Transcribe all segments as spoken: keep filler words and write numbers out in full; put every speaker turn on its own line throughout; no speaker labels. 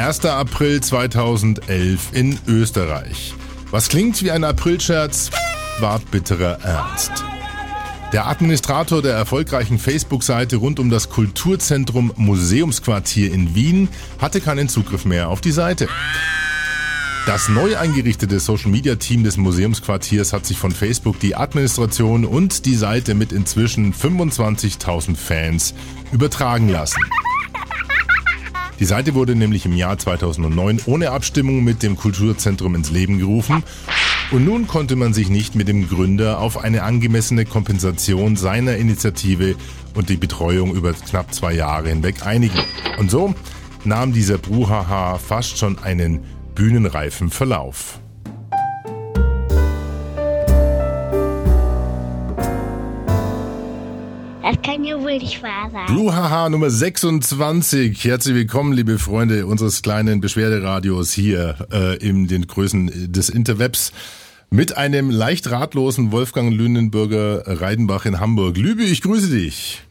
erster April zweitausendelf in Österreich. Was klingt wie ein Aprilscherz, war bitterer Ernst. Der Administrator der erfolgreichen Facebook-Seite rund um das Kulturzentrum Museumsquartier in Wien hatte keinen Zugriff mehr auf die Seite. Das neu eingerichtete Social-Media-Team des Museumsquartiers hat sich von Facebook die Administration und die Seite mit inzwischen fünfundzwanzigtausend Fans übertragen lassen. Die Seite wurde nämlich im Jahr zweitausendneun ohne Abstimmung mit dem Kulturzentrum ins Leben gerufen und nun konnte man sich nicht mit dem Gründer auf eine angemessene Kompensation seiner Initiative und die Betreuung über knapp zwei Jahre hinweg einigen. Und so nahm dieser Brouhaha fast schon einen bühnenreifen Verlauf.
Das kann ja wohl nicht wahr sein.
Brouhaha Nummer sechsundzwanzig. Herzlich willkommen, liebe Freunde unseres kleinen Beschwerderadios hier äh, in den Größen des Interwebs mit einem leicht ratlosen Wolfgang Lünenburger Reidenbach in Hamburg. Lübe, ich grüße dich.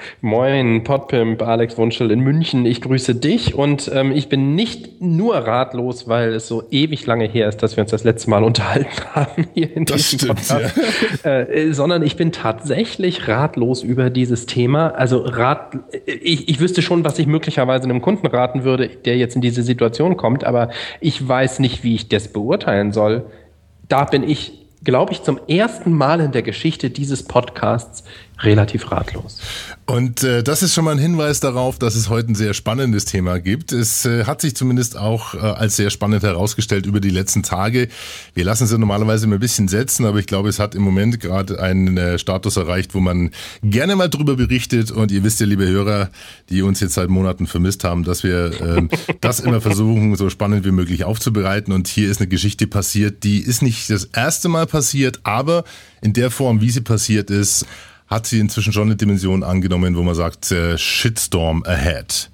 Moin, Podpimp, Alex Wunschel in München. Ich grüße dich und ähm, ich bin nicht nur ratlos, weil es so ewig lange her ist, dass wir uns das letzte Mal unterhalten haben hier in
das
diesem
stimmt,
Podcast,
ja.
äh, sondern ich bin tatsächlich ratlos über dieses Thema. Also rat, ich, ich wüsste schon, was ich möglicherweise einem Kunden raten würde, der jetzt in diese Situation kommt, aber ich weiß nicht, wie ich das beurteilen soll. Da bin ich, glaube ich, zum ersten Mal in der Geschichte dieses Podcasts relativ ratlos.
Und äh, das ist schon mal ein Hinweis darauf, dass es heute ein sehr spannendes Thema gibt. Es äh, hat sich zumindest auch äh, als sehr spannend herausgestellt über die letzten Tage. Wir lassen es ja normalerweise immer ein bisschen setzen, aber ich glaube, es hat im Moment gerade einen äh, Status erreicht, wo man gerne mal drüber berichtet. Und ihr wisst ja, liebe Hörer, die uns jetzt seit Monaten vermisst haben, dass wir äh, das immer versuchen, so spannend wie möglich aufzubereiten. Und hier ist eine Geschichte passiert, die ist nicht das erste Mal passiert, aber in der Form, wie sie passiert ist, hat sie inzwischen schon eine Dimension angenommen, wo man sagt, äh, Shitstorm ahead.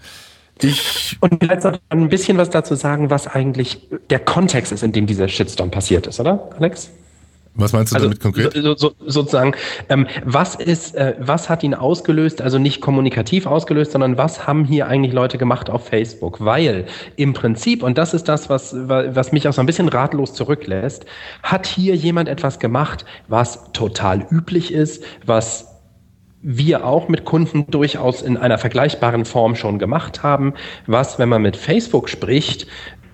Ich
Und vielleicht sollte man ein bisschen was dazu sagen, was eigentlich der Kontext ist, in dem dieser Shitstorm passiert ist, oder, Alex?
Was meinst du
also,
damit konkret?
So, so, sozusagen, ähm, was ist, äh, was hat ihn ausgelöst, also nicht kommunikativ ausgelöst, sondern was haben hier eigentlich Leute gemacht auf Facebook? Weil im Prinzip, und das ist das, was, was mich auch so ein bisschen ratlos zurücklässt, hat hier jemand etwas gemacht, was total üblich ist, was wir auch mit Kunden durchaus in einer vergleichbaren Form schon gemacht haben, was, wenn man mit Facebook spricht,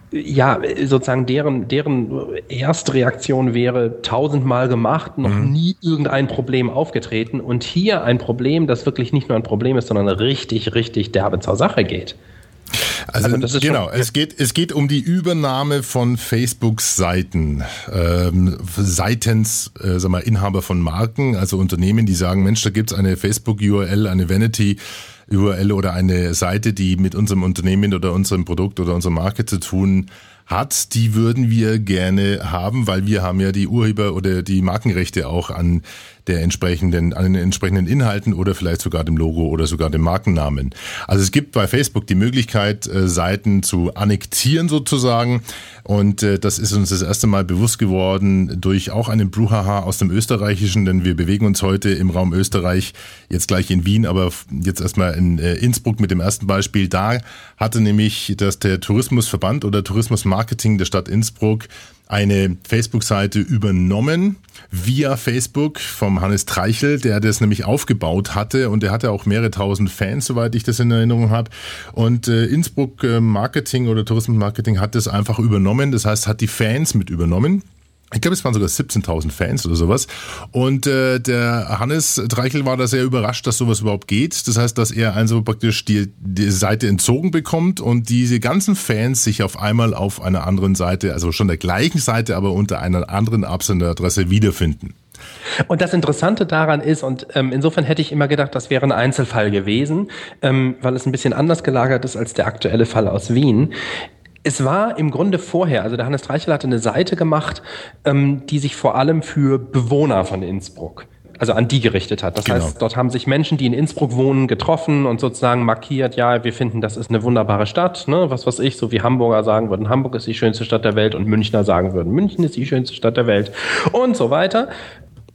ja, sozusagen deren, deren Erstreaktion wäre tausendmal gemacht, noch mhm. nie irgendein Problem aufgetreten und hier ein Problem, das wirklich nicht nur ein Problem ist, sondern richtig, richtig derbe zur Sache geht.
Also, also das ist genau, schon, es geht es geht um die Übernahme von Facebook-Seiten ähm, seitens äh, sag mal, Inhaber von Marken, also Unternehmen, die sagen, Mensch, da gibt's eine Facebook-U R L, eine Vanity-U R L oder eine Seite, die mit unserem Unternehmen oder unserem Produkt oder unserer Marke zu tun hat, die würden wir gerne haben, weil wir haben ja die Urheber- oder die Markenrechte auch an der entsprechenden, an den entsprechenden Inhalten oder vielleicht sogar dem Logo oder sogar dem Markennamen. Also es gibt bei Facebook die Möglichkeit, äh, Seiten zu annektieren sozusagen und äh, das ist uns das erste Mal bewusst geworden durch auch einen Brouhaha aus dem Österreichischen, denn wir bewegen uns heute im Raum Österreich, jetzt gleich in Wien, aber jetzt erstmal in äh, Innsbruck mit dem ersten Beispiel. Da hatte nämlich das der Tourismusverband oder Tourismusmarketing der Stadt Innsbruck eine Facebook-Seite übernommen via Facebook vom Hannes Treichel, der das nämlich aufgebaut hatte und der hatte auch mehrere tausend Fans, soweit ich das in Erinnerung habe. Und äh, Innsbruck äh, Marketing oder Tourismusmarketing hat das einfach übernommen, das heißt, hat die Fans mit übernommen. Ich glaube, es waren sogar siebzehntausend Fans oder sowas. Und äh, der Hannes Treichel war da sehr überrascht, dass sowas überhaupt geht. Das heißt, dass er also praktisch die, die Seite entzogen bekommt und diese ganzen Fans sich auf einmal auf einer anderen Seite, also schon der gleichen Seite, aber unter einer anderen Absenderadresse wiederfinden.
Und das Interessante daran ist, und ähm, insofern hätte ich immer gedacht, das wäre ein Einzelfall gewesen, ähm, weil es ein bisschen anders gelagert ist als der aktuelle Fall aus Wien. Es war im Grunde vorher, also der Hannes Treichel hatte eine Seite gemacht, ähm, die sich vor allem für Bewohner von Innsbruck, also an die gerichtet hat. Das genau. heißt, dort haben sich Menschen, die in Innsbruck wohnen, getroffen und sozusagen markiert, ja, wir finden, das ist eine wunderbare Stadt, ne, was weiß ich, so wie Hamburger sagen würden, Hamburg ist die schönste Stadt der Welt und Münchner sagen würden, München ist die schönste Stadt der Welt und so weiter.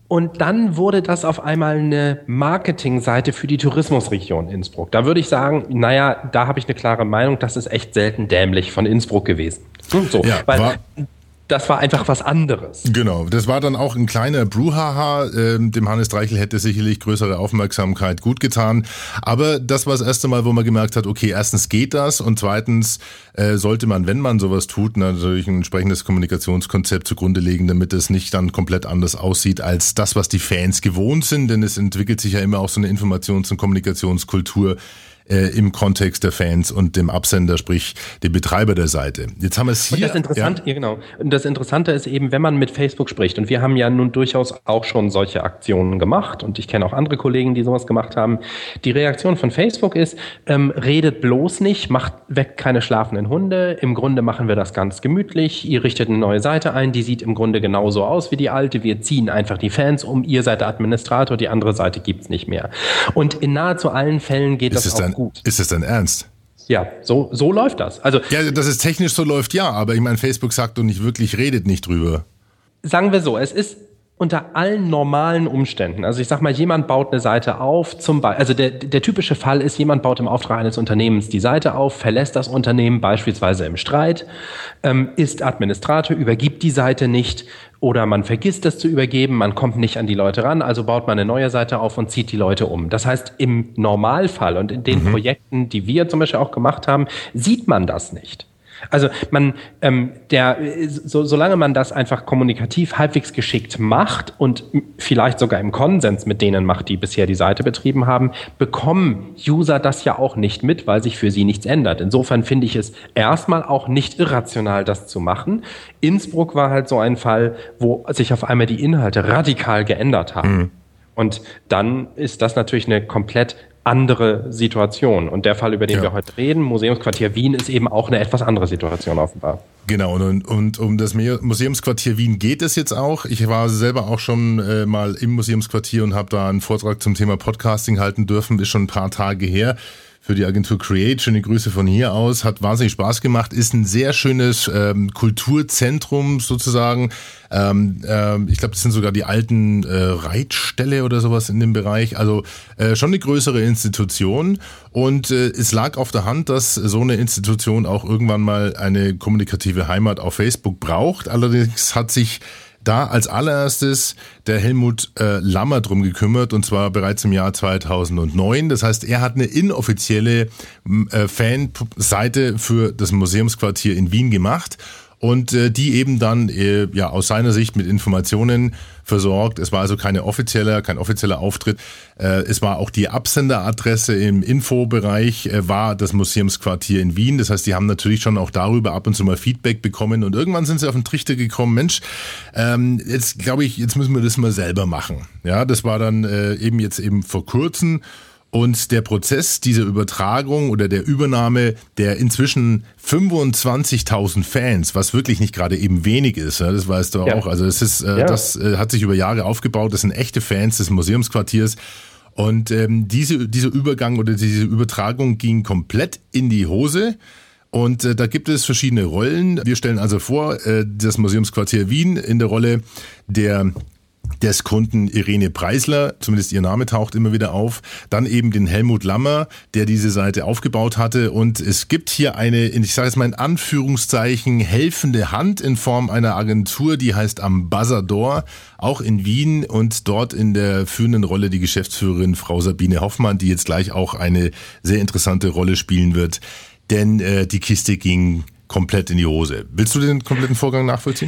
Und dann wurde das auf einmal eine Marketingseite für die Tourismusregion Innsbruck. Da würde ich sagen, naja, da habe ich eine klare Meinung, das ist echt selten dämlich von Innsbruck gewesen. So,
ja,
weil
war
das war einfach was anderes.
Genau, das war dann auch ein kleiner Brouhaha. Ähm, dem Hannes Dreichel hätte sicherlich größere Aufmerksamkeit gut getan. Aber das war das erste Mal, wo man gemerkt hat, okay, erstens geht das und zweitens äh, sollte man, wenn man sowas tut, natürlich ein entsprechendes Kommunikationskonzept zugrunde legen, damit es nicht dann komplett anders aussieht als das, was die Fans gewohnt sind. Denn es entwickelt sich ja immer auch so eine Informations- und Kommunikationskultur im Kontext der Fans und dem Absender, sprich dem Betreiber der Seite. Jetzt haben wir es hier.
Und das Interessante, ja. ja, genau. Und das Interessante ist eben, wenn man mit Facebook spricht, und wir haben ja nun durchaus auch schon solche Aktionen gemacht, und ich kenne auch andere Kollegen, die sowas gemacht haben. Die Reaktion von Facebook ist, ähm, redet bloß nicht, macht, weckt keine schlafenden Hunde. Im Grunde machen wir das ganz gemütlich. Ihr richtet eine neue Seite ein, die sieht im Grunde genauso aus wie die alte. Wir ziehen einfach die Fans um. Ihr seid der Administrator, die andere Seite gibt's nicht mehr. Und in nahezu allen Fällen geht
ist
das auch gut.
Ist das dein Ernst?
Ja, so, so läuft das. Also,
ja, dass es technisch so läuft, ja, aber ich meine, Facebook sagt doch nicht wirklich, redet nicht drüber.
Sagen wir so, es ist unter allen normalen Umständen, also ich sag mal, jemand baut eine Seite auf, zum Beispiel, also der, der typische Fall ist, jemand baut im Auftrag eines Unternehmens die Seite auf, verlässt das Unternehmen beispielsweise im Streit, ähm, ist Administrator, übergibt die Seite nicht oder man vergisst es zu übergeben, man kommt nicht an die Leute ran, also baut man eine neue Seite auf und zieht die Leute um. Das heißt, im Normalfall und in den mhm. Projekten, die wir zum Beispiel auch gemacht haben, sieht man das nicht. Also man, ähm, der, so, solange man das einfach kommunikativ halbwegs geschickt macht und vielleicht sogar im Konsens mit denen macht, die bisher die Seite betrieben haben, bekommen User das ja auch nicht mit, weil sich für sie nichts ändert. Insofern finde ich es erstmal auch nicht irrational, das zu machen. Innsbruck war halt so ein Fall, wo sich auf einmal die Inhalte radikal geändert haben. Mhm. Und dann ist das natürlich eine komplett andere Situation. Und der Fall, über den ja. wir heute reden, Museumsquartier Wien, ist eben auch eine etwas andere Situation offenbar.
Genau, und, und um das Museumsquartier Wien geht es jetzt auch. Ich war selber auch schon äh, mal im Museumsquartier und habe da einen Vortrag zum Thema Podcasting halten dürfen, ist schon ein paar Tage her. Für die Agentur Create, schöne Grüße von hier aus, hat wahnsinnig Spaß gemacht, ist ein sehr schönes ähm, Kulturzentrum sozusagen. Ähm, ähm, ich glaube, das sind sogar die alten äh, Reitställe oder sowas in dem Bereich, also äh, schon eine größere Institution und äh, es lag auf der Hand, dass so eine Institution auch irgendwann mal eine kommunikative Heimat auf Facebook braucht. Allerdings hat sich da als allererstes der Helmut äh, Lammer drum gekümmert und zwar bereits im Jahr zweitausendneun. Das heißt, er hat eine inoffizielle äh, Fanseite für das Museumsquartier in Wien gemacht und äh, die eben dann äh, ja aus seiner Sicht mit Informationen versorgt. Es war also keine offizieller, kein offizieller Auftritt. Äh, es war auch die Absenderadresse im Infobereich, äh, war das Museumsquartier in Wien. Das heißt, die haben natürlich schon auch darüber ab und zu mal Feedback bekommen und irgendwann sind sie auf den Trichter gekommen, Mensch, ähm, jetzt glaube ich, jetzt müssen wir das mal selber machen. Ja, das war dann äh, eben jetzt eben vor kurzem. Und der Prozess dieser Übertragung oder der Übernahme der inzwischen fünfundzwanzigtausend Fans, was wirklich nicht gerade eben wenig ist, das weißt du ja auch. Also es ist, äh, ja. das äh, hat sich über Jahre aufgebaut. Das sind echte Fans des Museumsquartiers. Und ähm, diese, dieser Übergang oder diese Übertragung ging komplett in die Hose. Und äh, da gibt es verschiedene Rollen. Wir stellen also vor, äh, das Museumsquartier Wien in der Rolle der des Kunden Irene Preisler, zumindest ihr Name taucht immer wieder auf, dann eben den Helmut Lammer, der diese Seite aufgebaut hatte und es gibt hier eine, ich sage jetzt mal in Anführungszeichen, helfende Hand in Form einer Agentur, die heißt Ambassador, auch in Wien und dort in der führenden Rolle die Geschäftsführerin Frau Sabine Hoffmann, die jetzt gleich auch eine sehr interessante Rolle spielen wird, denn äh, die Kiste ging komplett in die Hose. Willst du den kompletten Vorgang nachvollziehen?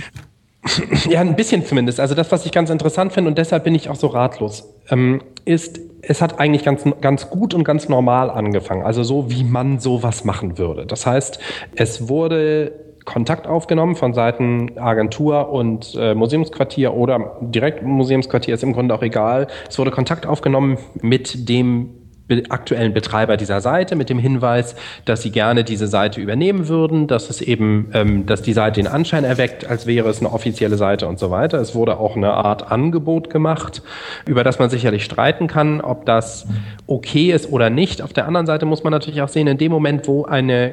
Ja, ein bisschen zumindest. Also das, was ich ganz interessant finde und deshalb bin ich auch so ratlos, ähm, ist, es hat eigentlich ganz, ganz gut und ganz normal angefangen. Also so, wie man sowas machen würde. Das heißt, es wurde Kontakt aufgenommen von Seiten Agentur und äh, Museumsquartier oder direkt Museumsquartier, ist im Grunde auch egal. Es wurde Kontakt aufgenommen mit dem aktuellen Betreiber dieser Seite mit dem Hinweis, dass sie gerne diese Seite übernehmen würden, dass es eben, ähm, dass die Seite den Anschein erweckt, als wäre es eine offizielle Seite und so weiter. Es wurde auch eine Art Angebot gemacht, über das man sicherlich streiten kann, ob das okay ist oder nicht. Auf der anderen Seite muss man natürlich auch sehen, in dem Moment, wo eine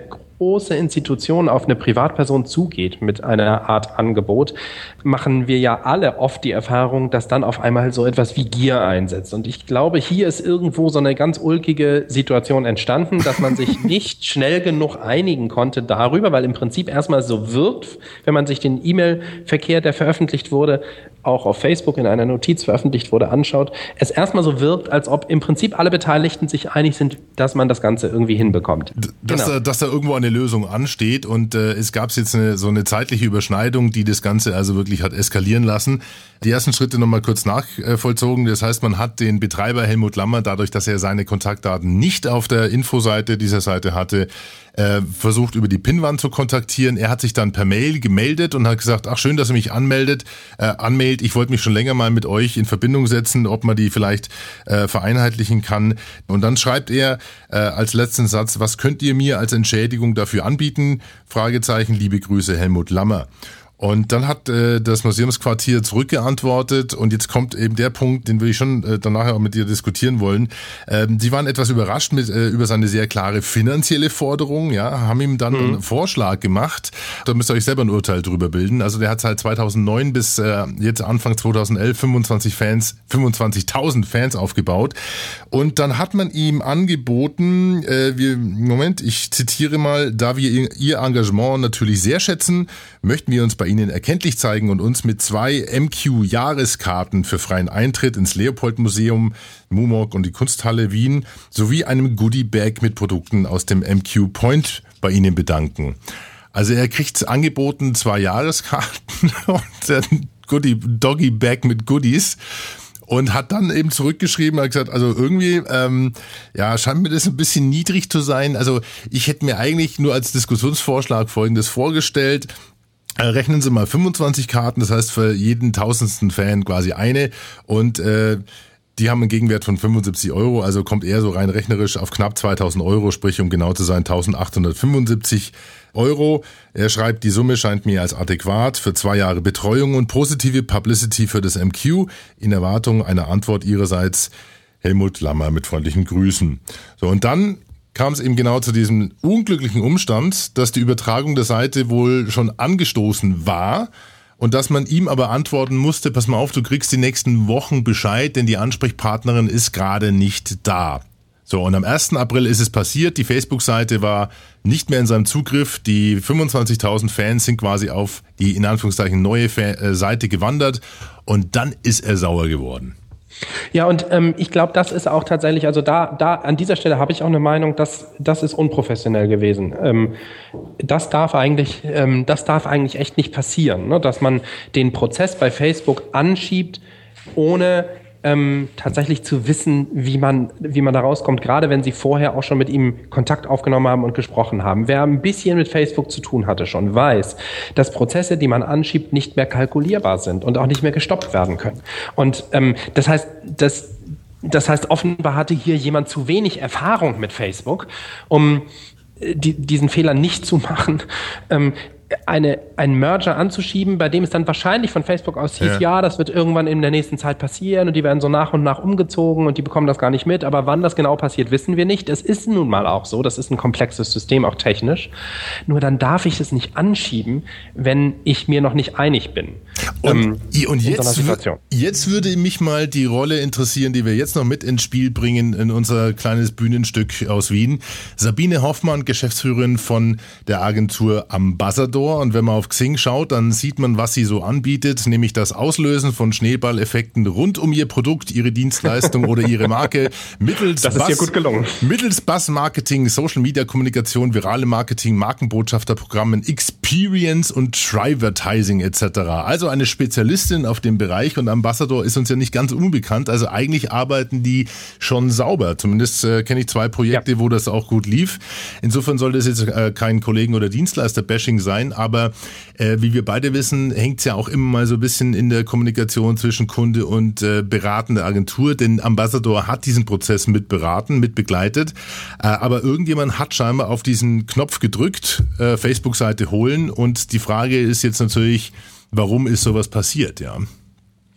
große Institution auf eine Privatperson zugeht mit einer Art Angebot, machen wir ja alle oft die Erfahrung, dass dann auf einmal so etwas wie Gier einsetzt. Und ich glaube, hier ist irgendwo so eine ganz ulkige Situation entstanden, dass man sich nicht schnell genug einigen konnte darüber, weil im Prinzip erstmal so wirkt, wenn man sich den E-Mail-Verkehr, der veröffentlicht wurde, auch auf Facebook in einer Notiz veröffentlicht wurde, anschaut, es erstmal so wirkt, als ob im Prinzip alle Beteiligten sich einig sind, dass man das Ganze irgendwie hinbekommt.
Dass, genau. da, dass da irgendwo eine Lösung ansteht und äh, es gab jetzt eine, so eine zeitliche Überschneidung, die das Ganze also wirklich hat eskalieren lassen. Die ersten Schritte nochmal kurz nachvollzogen. Das heißt, man hat den Betreiber Helmut Lammer, dadurch, dass er seine Kontaktdaten nicht auf der Infoseite dieser Seite hatte, äh, versucht über die Pinnwand zu kontaktieren. Er hat sich dann per Mail gemeldet und hat gesagt, ach schön, dass ihr mich anmeldet, äh, anmeldet. Ich wollte mich schon länger mal mit euch in Verbindung setzen, ob man die vielleicht äh, vereinheitlichen kann. Und dann schreibt er äh, als letzten Satz, was könnt ihr mir als Entschädigung dafür anbieten? Fragezeichen, liebe Grüße, Helmut Lammer. Und dann hat äh, das Museumsquartier zurückgeantwortet und jetzt kommt eben der Punkt, den will ich schon äh, danach auch mit dir diskutieren wollen. Ähm, sie waren etwas überrascht mit äh, über seine sehr klare finanzielle Forderung, ja, haben ihm dann mhm. einen Vorschlag gemacht. Da müsst ihr euch selber ein Urteil drüber bilden. Also der hat seit zweitausendneun bis äh, jetzt Anfang zweitausendelf fünfundzwanzig Fans, fünfundzwanzigtausend Fans aufgebaut. Und dann hat man ihm angeboten, äh, wir, Moment, ich zitiere mal, da wir ihr Engagement natürlich sehr schätzen, möchten wir uns bei Ihnen erkenntlich zeigen und uns mit zwei M Q-Jahreskarten für freien Eintritt ins Leopold-Museum, Mumok und die Kunsthalle Wien sowie einem Goodie-Bag mit Produkten aus dem M Q-Point bei Ihnen bedanken. Also er kriegt angeboten zwei Jahreskarten und ein Goodie-Doggy-Bag mit Goodies. Und hat dann eben zurückgeschrieben, hat gesagt, also irgendwie, ähm, ja, scheint mir das ein bisschen niedrig zu sein. Also ich hätte mir eigentlich nur als Diskussionsvorschlag Folgendes vorgestellt. Rechnen Sie mal fünfundzwanzig Karten, das heißt für jeden tausendsten Fan quasi eine und äh, die haben einen Gegenwert von fünfundsiebzig Euro, also kommt eher so rein rechnerisch auf knapp zweitausend Euro, sprich um genau zu sein eintausendachthundertfünfundsiebzig Euro. Er schreibt, die Summe scheint mir als adäquat für zwei Jahre Betreuung und positive Publicity für das M Q in Erwartung einer Antwort Ihrerseits. Helmut Lammer mit freundlichen Grüßen. So, und dann kam es eben genau zu diesem unglücklichen Umstand, dass die Übertragung der Seite wohl schon angestoßen war und dass man ihm aber antworten musste, pass mal auf, du kriegst die nächsten Wochen Bescheid, denn die Ansprechpartnerin ist gerade nicht da. So, und am ersten April ist es passiert, die Facebook-Seite war nicht mehr in seinem Zugriff, die fünfundzwanzigtausend Fans sind quasi auf die in Anführungszeichen neue Fa- Seite gewandert und dann ist er sauer geworden.
Ja, und ähm, ich glaube, das ist auch tatsächlich, also da, da an dieser Stelle habe ich auch eine Meinung, dass das ist unprofessionell gewesen. Ähm, das darf eigentlich, ähm, das darf eigentlich echt nicht passieren, ne? Dass man den Prozess bei Facebook anschiebt, ohne ähm, tatsächlich zu wissen, wie man, wie man da rauskommt, gerade wenn sie vorher auch schon mit ihm Kontakt aufgenommen haben und gesprochen haben. Wer ein bisschen mit Facebook zu tun hatte schon, weiß, dass Prozesse, die man anschiebt, nicht mehr kalkulierbar sind und auch nicht mehr gestoppt werden können. Und ähm, das heißt, das, das heißt, offenbar hatte hier jemand zu wenig Erfahrung mit Facebook, um die, diesen Fehler nicht zu machen, ähm, eine, einen Merger anzuschieben, bei dem es dann wahrscheinlich von Facebook aus hieß, ja. ja, das wird irgendwann in der nächsten Zeit passieren und die werden so nach und nach umgezogen und die bekommen das gar nicht mit, aber wann das genau passiert, wissen wir nicht. Es ist nun mal auch so, das ist ein komplexes System, auch technisch, nur dann darf ich es nicht anschieben, wenn ich mir noch nicht einig bin.
Und, ähm, und jetzt, so jetzt würde mich mal die Rolle interessieren, die wir jetzt noch mit ins Spiel bringen in unser kleines Bühnenstück aus Wien. Sabine Hoffmann, Geschäftsführerin von der Agentur Ambassador. Und wenn man auf Xing schaut, dann sieht man, was sie so anbietet, nämlich das Auslösen von Schneeballeffekten rund um ihr Produkt, ihre Dienstleistung oder ihre Marke mittels
das ist ihr gut gelungen.
Mittels Buzz-Marketing, Social-Media-Kommunikation, virale Marketing, Markenbotschafterprogrammen, Experience und Trivertising et cetera. Also eine Spezialistin auf dem Bereich und Ambassador ist uns ja nicht ganz unbekannt. Also eigentlich arbeiten die schon sauber. Zumindest äh, kenne ich zwei Projekte, ja. wo das auch gut lief. Insofern sollte es jetzt äh, kein Kollegen- oder Dienstleister-Bashing sein, aber äh, wie wir beide wissen, hängt es ja auch immer mal so ein bisschen in der Kommunikation zwischen Kunde und äh, beratende Agentur, denn Ambassador hat diesen Prozess mit beraten, mit begleitet, äh, aber irgendjemand hat scheinbar auf diesen Knopf gedrückt, äh, Facebook-Seite holen und die Frage ist jetzt natürlich, warum ist sowas passiert, ja?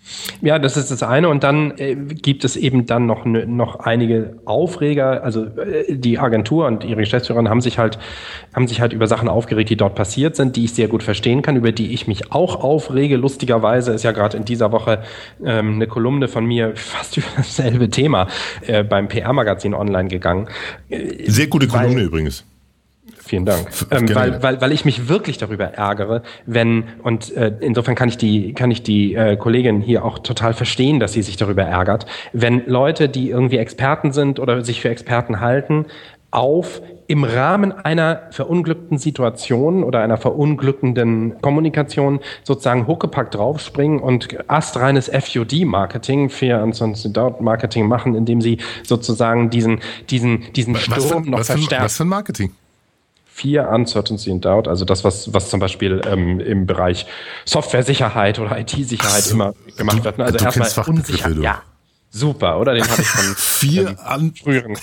Ja, das ist das eine. Und dann äh, gibt es eben dann noch, ne, noch einige Aufreger. Also äh, die Agentur und ihre Geschäftsführerin haben sich halt, haben sich halt über Sachen aufgeregt, die dort passiert sind, die ich sehr gut verstehen kann, über die ich mich auch aufrege. Lustigerweise ist ja gerade in dieser Woche ähm, eine Kolumne von mir fast über dasselbe Thema äh, beim P R-Magazin online gegangen.
Äh, sehr gute Kolumne weil, übrigens.
Vielen Dank. Ähm, weil, weil, weil ich mich wirklich darüber ärgere, wenn, und äh, insofern kann ich die, kann ich die äh, Kollegin hier auch total verstehen, dass sie sich darüber ärgert, wenn Leute, die irgendwie Experten sind oder sich für Experten halten, auf im Rahmen einer verunglückten Situation oder einer verunglückenden Kommunikation sozusagen Huckepack draufspringen und astreines F U D-Marketing, Fear and Doubt Marketing machen, indem sie sozusagen diesen, diesen, diesen Sturm
was für,
noch
was
verstärken.
Für, was für ein Marketing?
Fear, Uncertainty and Doubt, also das, was, was zum Beispiel ähm, im Bereich Software-Sicherheit oder I T-Sicherheit so, immer gemacht
du,
wird. Also erstmal unsicher.
Du.
Ja, super, oder? Den habe ich von
vier an
früheren.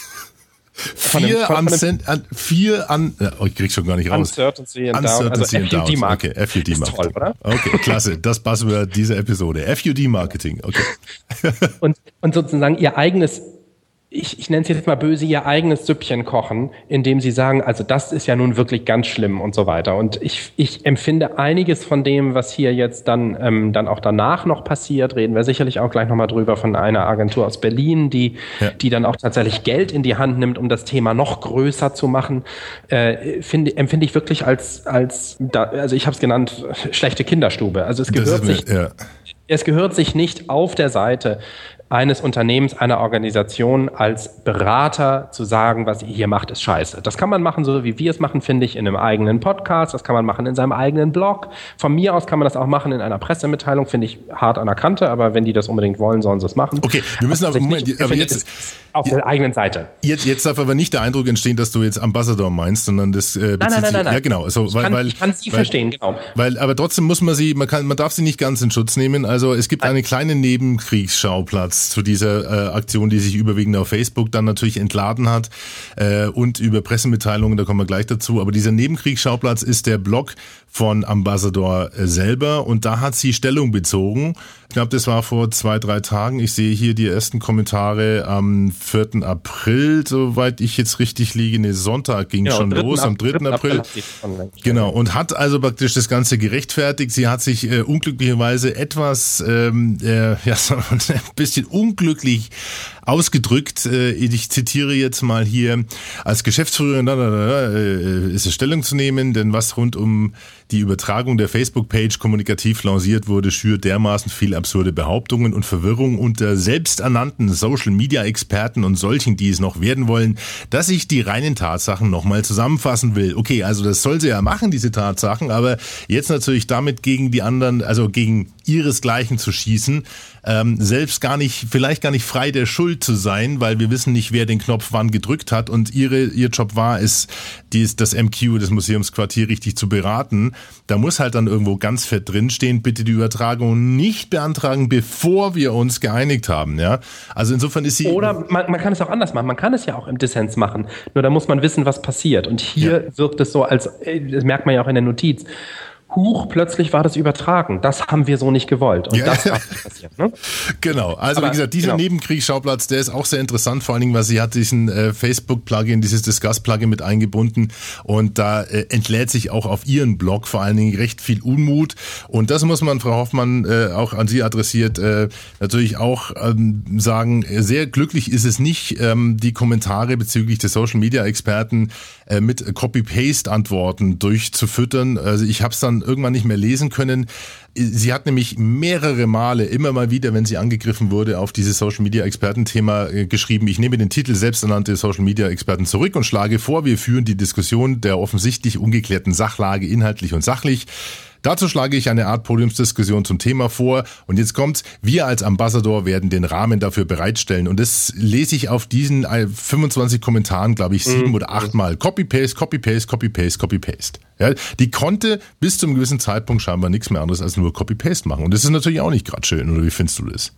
Vier an, an, vier an, oh, ich krieg schon gar nicht raus.
Uncertainty and Doubt, also F U D-Marketing.
Okay, F U D-Marketing. Toll, oder? Okay, klasse, das Buzzword dieser Episode. F U D-Marketing, okay.
und, und sozusagen ihr eigenes Ich, ich nenne es jetzt mal böse, ihr eigenes Süppchen kochen, indem sie sagen, also das ist ja nun wirklich ganz schlimm und so weiter. Und ich, ich empfinde einiges von dem, was hier jetzt dann, ähm, dann auch danach noch passiert, reden wir sicherlich auch gleich nochmal drüber, von einer Agentur aus Berlin, die, ja. die dann auch tatsächlich Geld in die Hand nimmt, um das Thema noch größer zu machen, äh, finde, empfinde ich wirklich als, als da, also ich habe es genannt, schlechte Kinderstube. Also es gehört sich, ja. es gehört sich nicht auf der Seite eines Unternehmens, einer Organisation als Berater zu sagen, was ihr hier macht, ist scheiße. Das kann man machen, so wie wir es machen, finde ich, in einem eigenen Podcast. Das kann man machen in seinem eigenen Blog. Von mir aus kann man das auch machen in einer Pressemitteilung, finde ich hart an der Kante, aber wenn die das unbedingt wollen, sollen sie es machen.
Okay, wir müssen aber, Moment,
nicht,
aber jetzt
auf der eigenen Seite.
Jetzt, jetzt darf aber nicht der Eindruck entstehen, dass du jetzt Ambassador meinst, sondern das äh,
nein, nein, nein, nein, nein.
Ja, genau. Also,
ich,
weil,
kann,
weil,
ich kann sie
weil,
verstehen, genau.
Weil, aber trotzdem muss man sie, man kann, man darf sie nicht ganz in Schutz nehmen. Also es gibt einen kleinen Nebenkriegsschauplatz zu dieser äh, Aktion, die sich überwiegend auf Facebook dann natürlich entladen hat äh, und über Pressemitteilungen, da kommen wir gleich dazu. Aber dieser Nebenkriegsschauplatz ist der Blog von Ambassador selber und da hat sie Stellung bezogen. Ich glaube, das war vor zwei, drei Tagen. Ich sehe hier die ersten Kommentare am vierten April, soweit ich jetzt richtig liege. Ne, Sonntag ging ja, schon los, am dritten April. Genau, und hat also praktisch das Ganze gerechtfertigt. Sie hat sich äh, unglücklicherweise etwas, ähm, äh, ja, ein bisschen unglücklich ausgedrückt. Äh, ich zitiere jetzt mal hier, als Geschäftsführerin da, da, da, äh, ist es Stellung zu nehmen, denn was rund um die Übertragung der Facebook-Page kommunikativ lanciert wurde, schürt dermaßen viel absurde Behauptungen und Verwirrung unter selbsternannten Social-Media-Experten und solchen, die es noch werden wollen, dass ich die reinen Tatsachen nochmal zusammenfassen will. Okay, also das soll sie ja machen, diese Tatsachen, aber jetzt natürlich damit gegen die anderen, also gegen ihresgleichen zu schießen, ähm, selbst gar nicht, vielleicht gar nicht frei der Schuld zu sein, weil wir wissen nicht, wer den Knopf wann gedrückt hat und ihre, ihr Job war es, dies, das M Q, das Museumsquartier, richtig zu beraten. Da muss halt dann irgendwo ganz fett drinstehen, bitte die Übertragung nicht beantragen, bevor wir uns geeinigt haben. Ja, also insofern ist sie...
Oder man, man kann es auch anders machen, man kann es ja auch im Dissens machen, nur da muss man wissen, was passiert. Und hier ja. wirkt es so, als, das merkt man ja auch in der Notiz, huch, plötzlich war das übertragen. Das haben wir so nicht gewollt. Und
ja.
das darf nicht passieren. Ne?
Genau. Also Aber, wie gesagt, dieser genau. Nebenkriegsschauplatz, der ist auch sehr interessant, vor allen Dingen, weil sie hat diesen äh, Facebook-Plugin, dieses Discuss-Plugin mit eingebunden und da äh, entlädt sich auch auf ihren Blog vor allen Dingen recht viel Unmut und das muss man, Frau Hoffmann, äh, auch an Sie adressiert, äh, natürlich auch ähm, sagen, sehr glücklich ist es nicht, ähm, die Kommentare bezüglich des Social-Media-Experten äh, mit Copy-Paste-Antworten durchzufüttern. Also ich habe es dann irgendwann nicht mehr lesen können. Sie hat nämlich mehrere Male, immer mal wieder, wenn sie angegriffen wurde, auf dieses Social-Media-Experten-Thema äh, geschrieben, ich nehme den Titel selbsternannte Social-Media-Experten zurück und schlage vor, wir führen die Diskussion der offensichtlich ungeklärten Sachlage inhaltlich und sachlich. Dazu schlage ich eine Art Podiumsdiskussion zum Thema vor und jetzt kommt's, wir als Ambassador werden den Rahmen dafür bereitstellen und das lese ich auf diesen fünfundzwanzig Kommentaren, glaube ich, sieben mhm. oder acht Mal. Copy-Paste, Copy-Paste, Copy-Paste, Copy-Paste. Ja, die konnte bis zu einem gewissen Zeitpunkt scheinbar nichts mehr anderes als nur Copy-Paste machen und das ist natürlich auch nicht gerade schön, oder wie findest du das?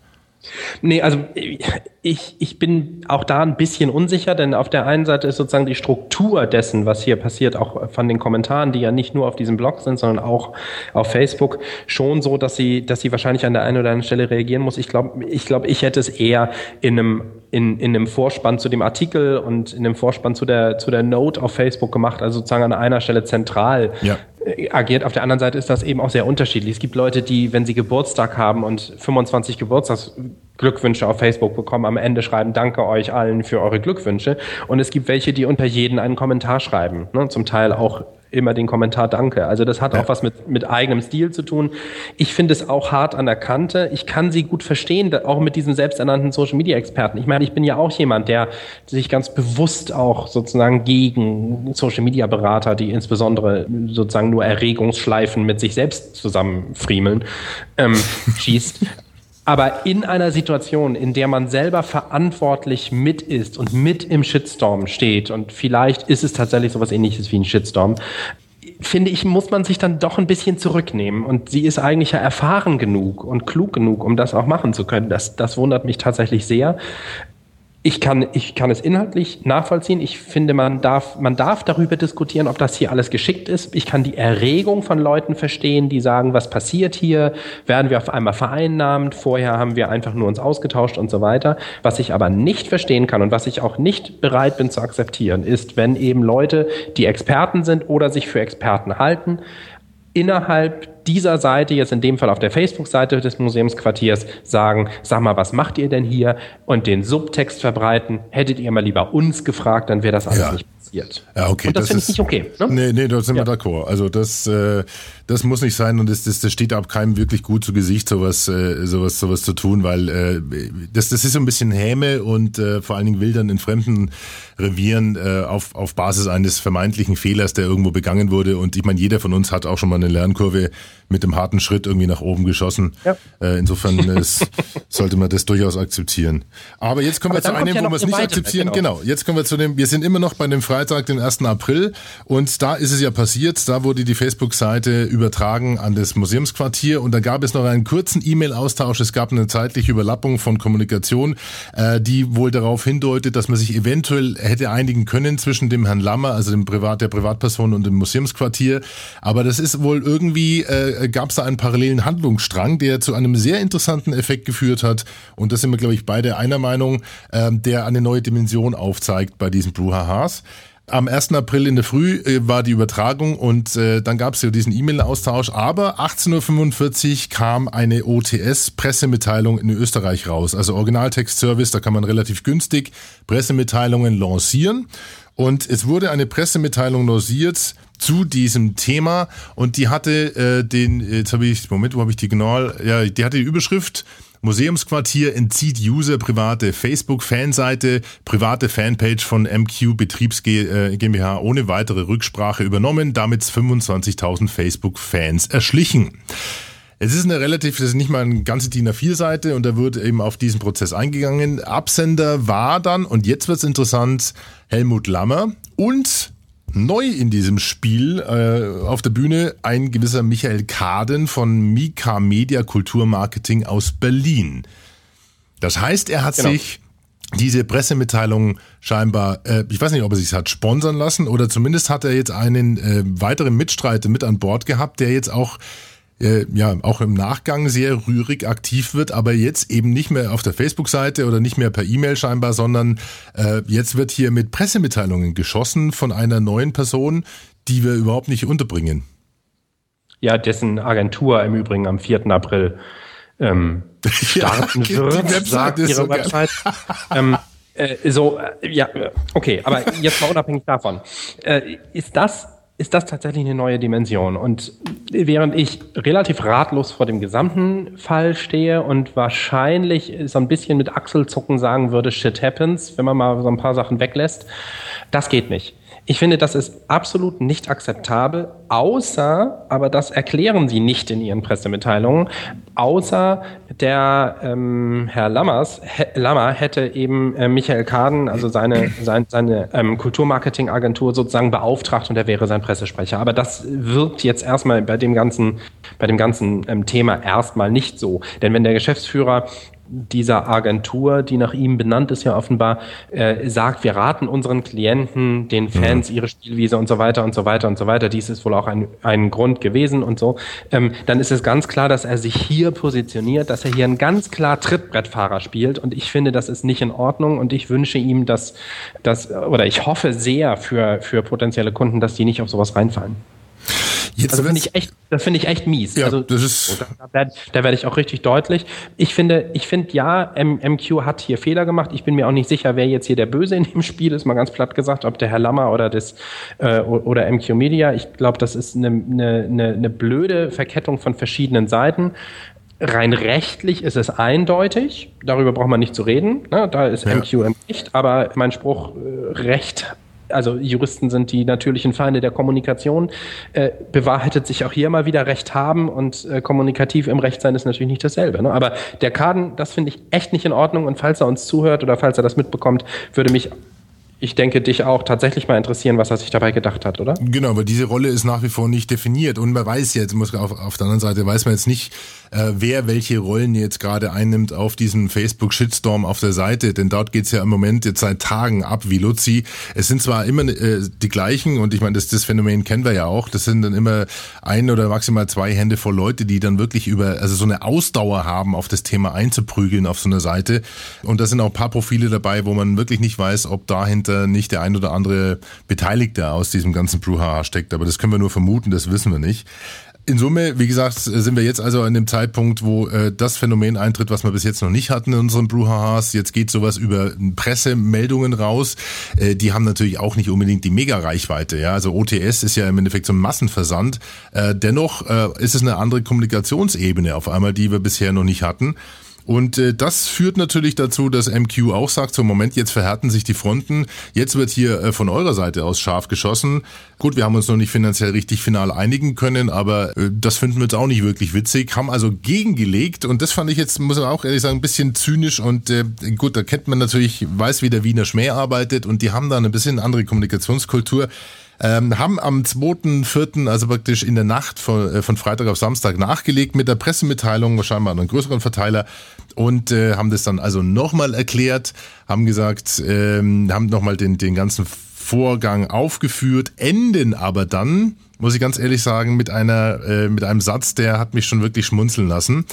Nee, also ich, ich bin auch da ein bisschen unsicher, denn auf der einen Seite ist sozusagen die Struktur dessen, was hier passiert, auch von den Kommentaren, die ja nicht nur auf diesem Blog sind, sondern auch auf Facebook, schon so, dass sie, dass sie wahrscheinlich an der einen oder anderen Stelle reagieren muss. Ich glaube, ich glaube, ich hätte es eher in einem, in, in einem Vorspann zu dem Artikel und in einem Vorspann zu der, zu der Note auf Facebook gemacht, also sozusagen an einer Stelle zentral. Ja. agiert. Auf der anderen Seite ist das eben auch sehr unterschiedlich. Es gibt Leute, die, wenn sie Geburtstag haben und fünfundzwanzig Geburtstagsglückwünsche auf Facebook bekommen, am Ende schreiben, danke euch allen für eure Glückwünsche. Und es gibt welche, die unter jeden einen Kommentar schreiben. Ne? Zum Teil auch immer den Kommentar Danke. Also das hat ja auch was mit, mit eigenem Stil zu tun. Ich finde es auch hart an der Kante. Ich kann sie gut verstehen, auch mit diesen selbsternannten Social-Media-Experten. Ich meine, ich bin ja auch jemand, der sich ganz bewusst auch sozusagen gegen Social-Media-Berater, die insbesondere sozusagen nur Erregungsschleifen mit sich selbst zusammenfriemeln, ähm, schießt. Aber in einer Situation, in der man selber verantwortlich mit ist und mit im Shitstorm steht, und vielleicht ist es tatsächlich sowas Ähnliches wie ein Shitstorm, finde ich, muss man sich dann doch ein bisschen zurücknehmen. Und sie ist eigentlich ja erfahren genug und klug genug, um das auch machen zu können. Das, das wundert mich tatsächlich sehr. Ich kann, ich kann es inhaltlich nachvollziehen. Ich finde, man darf, man darf darüber diskutieren, ob das hier alles geschickt ist. Ich kann die Erregung von Leuten verstehen, die sagen, was passiert hier? Werden wir auf einmal vereinnahmt? Vorher haben wir einfach nur uns ausgetauscht und so weiter. Was ich aber nicht verstehen kann und was ich auch nicht bereit bin zu akzeptieren, ist, wenn eben Leute, die Experten sind oder sich für Experten halten, innerhalb dieser Seite, jetzt in dem Fall auf der Facebook-Seite des Museumsquartiers, sagen, sag mal, was macht ihr denn hier? Und den Subtext verbreiten, hättet ihr mal lieber uns gefragt, dann wäre das alles ja. nicht passiert.
Ja, okay.
Und das, das finde ich nicht okay. Ne?
Nee, nee, da sind ja. wir d'accord. Also das, äh, das muss nicht sein und das, das, das steht ab keinem wirklich gut zu Gesicht, sowas, äh, sowas, sowas zu tun, weil äh, das, das ist so ein bisschen Häme und äh, vor allen Dingen Wildern in fremden Revieren äh, auf, auf Basis eines vermeintlichen Fehlers, der irgendwo begangen wurde. Und ich meine, jeder von uns hat auch schon mal eine Lernkurve mit dem harten Schritt irgendwie nach oben geschossen. Ja. Äh, insofern ist, sollte man das durchaus akzeptieren. Aber jetzt kommen Aber wir zu einem, ja wo wir es nicht akzeptieren. Genau. genau, jetzt kommen wir zu dem, wir sind immer noch bei dem Freitag, den ersten April. Und da ist es ja passiert, da wurde die Facebook-Seite übertragen an das Museumsquartier und da gab es noch einen kurzen E-Mail-Austausch. Es gab eine zeitliche Überlappung von Kommunikation, äh, die wohl darauf hindeutet, dass man sich eventuell hätte einigen können zwischen dem Herrn Lammer, also dem Privat, der Privatperson und dem Museumsquartier. Aber das ist wohl irgendwie, äh, gab es da einen parallelen Handlungsstrang, der zu einem sehr interessanten Effekt geführt hat. Und da sind wir, glaube ich, beide einer Meinung, äh, der eine neue Dimension aufzeigt bei diesen Brouhahas. Am ersten April in der Früh äh, war die Übertragung und äh, dann gab es ja diesen E-Mail-Austausch. Aber achtzehn Uhr fünfundvierzig kam eine O T S-Pressemitteilung in Österreich raus. Also Originaltext-Service, da kann man relativ günstig Pressemitteilungen lancieren. Und es wurde eine Pressemitteilung lanciert zu diesem Thema und die hatte äh, den, jetzt habe ich, Moment, wo habe ich die genau, ja, die hatte die Überschrift: Museumsquartier entzieht User private Facebook-Fanseite, private Fanpage von M Q Betriebs GmbH ohne weitere Rücksprache übernommen, damit fünfundzwanzigtausend Facebook-Fans erschlichen. Es ist eine relativ, das ist nicht mal eine ganze D I N A vier Seite und da wird eben auf diesen Prozess eingegangen. Absender war dann, und jetzt wird's interessant, Helmut Lammer und neu in diesem Spiel äh, auf der Bühne ein gewisser Michael Kaden von Mika Media Kulturmarketing aus Berlin. Das heißt, er hat genau. sich diese Pressemitteilung scheinbar, äh, ich weiß nicht, ob er sich hat sponsern lassen oder zumindest hat er jetzt einen äh, weiteren Mitstreiter mit an Bord gehabt, der jetzt auch äh, ja auch im Nachgang sehr rührig aktiv wird, aber jetzt eben nicht mehr auf der Facebook-Seite oder nicht mehr per E-Mail scheinbar, sondern äh, jetzt wird hier mit Pressemitteilungen geschossen von einer neuen Person, die wir überhaupt nicht unterbringen.
Ja, dessen Agentur im Übrigen am vierten April ähm, starten ja, wird, die sagt ihre so Website. ähm, äh, so, äh, ja, okay, aber jetzt mal unabhängig davon. Äh, ist das ist das tatsächlich eine neue Dimension. Und während ich relativ ratlos vor dem gesamten Fall stehe und wahrscheinlich so ein bisschen mit Achselzucken sagen würde, shit happens, wenn man mal so ein paar Sachen weglässt, das geht nicht. Ich finde, das ist absolut nicht akzeptabel, außer, aber das erklären sie nicht in ihren Pressemitteilungen, außer der ähm, Herr Lammers, He, Lammer hätte eben äh, Michael Kaden, also seine, sein, seine ähm, Kulturmarketingagentur sozusagen beauftragt und er wäre sein Pressesprecher. Aber das wirkt jetzt erstmal bei dem ganzen, bei dem ganzen ähm, Thema erstmal nicht so. Denn wenn der Geschäftsführer dieser Agentur, die nach ihm benannt ist ja offenbar, äh, sagt, wir raten unseren Klienten, den Fans ihre Spielwiese und so weiter und so weiter und so weiter. Dies ist wohl auch ein, ein Grund gewesen und so. Ähm, dann ist es ganz klar, dass er sich hier positioniert, dass er hier ein ganz klar Trittbrettfahrer spielt und ich finde, das ist nicht in Ordnung und ich wünsche ihm, dass, dass oder ich hoffe sehr für, für potenzielle Kunden, dass die nicht auf sowas reinfallen. Jetzt also finde ich echt, das finde ich echt mies.
Ja,
also
das ist
da, da werde da werd ich auch richtig deutlich. Ich finde, ich finde ja, M- MQ hat hier Fehler gemacht. Ich bin mir auch nicht sicher, wer jetzt hier der Böse in dem Spiel ist, mal ganz platt gesagt, ob der Herr Lammer oder das äh, oder M Q Media. Ich glaube, das ist eine, eine, eine, eine blöde Verkettung von verschiedenen Seiten. Rein rechtlich ist es eindeutig, darüber braucht man nicht zu reden. Ne? Da ist ja. M Q im Recht, aber mein Spruch, äh, Recht. Also Juristen sind die natürlichen Feinde der Kommunikation, äh, bewahrheitet sich auch hier mal wieder. Recht haben und äh, kommunikativ im Recht sein ist natürlich nicht dasselbe. Ne? Aber der Kaden, das finde ich echt nicht in Ordnung und falls er uns zuhört oder falls er das mitbekommt, würde mich, ich denke, dich auch tatsächlich mal interessieren, was er sich dabei gedacht hat, oder?
Genau, aber diese Rolle ist nach wie vor nicht definiert und man weiß jetzt, muss auf, auf der anderen Seite weiß man jetzt nicht, äh, wer welche Rollen jetzt gerade einnimmt auf diesem Facebook-Shitstorm auf der Seite, denn dort geht's ja im Moment jetzt seit Tagen ab wie Luzi. Es sind zwar immer äh, die gleichen und ich meine, das, das Phänomen kennen wir ja auch, das sind dann immer ein oder maximal zwei Hände voll Leute, die dann wirklich über, also so eine Ausdauer haben, auf das Thema einzuprügeln auf so einer Seite und da sind auch ein paar Profile dabei, wo man wirklich nicht weiß, ob dahinter nicht der ein oder andere Beteiligte aus diesem ganzen Brouhaha steckt, aber das können wir nur vermuten, das wissen wir nicht. In Summe, wie gesagt, sind wir jetzt also an dem Zeitpunkt, wo äh, das Phänomen eintritt, was wir bis jetzt noch nicht hatten in unseren Brouhahas. Jetzt geht sowas über Pressemeldungen raus. Äh, die haben natürlich auch nicht unbedingt die Mega-Reichweite. Ja, also O T S ist ja im Endeffekt so ein Massenversand. Äh, dennoch äh, ist es eine andere Kommunikationsebene auf einmal, die wir bisher noch nicht hatten. Und äh, das führt natürlich dazu, dass M Q auch sagt, so Moment, jetzt verhärten sich die Fronten, jetzt wird hier äh, von eurer Seite aus scharf geschossen. Gut, wir haben uns noch nicht finanziell richtig final einigen können, aber äh, das finden wir jetzt auch nicht wirklich witzig, haben also gegengelegt und das fand ich jetzt, muss man auch ehrlich sagen, ein bisschen zynisch und äh, gut, da kennt man natürlich, weiß wie der Wiener Schmäh arbeitet und die haben da eine bisschen andere Kommunikationskultur. Ähm, haben am zweiten vierten also praktisch in der Nacht von, äh, von Freitag auf Samstag nachgelegt mit der Pressemitteilung, wahrscheinlich an einen größeren Verteiler und äh, haben das dann also nochmal erklärt, haben gesagt, ähm, haben nochmal den, den ganzen Vorgang aufgeführt, enden aber dann, muss ich ganz ehrlich sagen, mit einer äh, mit einem Satz, der hat mich schon wirklich schmunzeln lassen.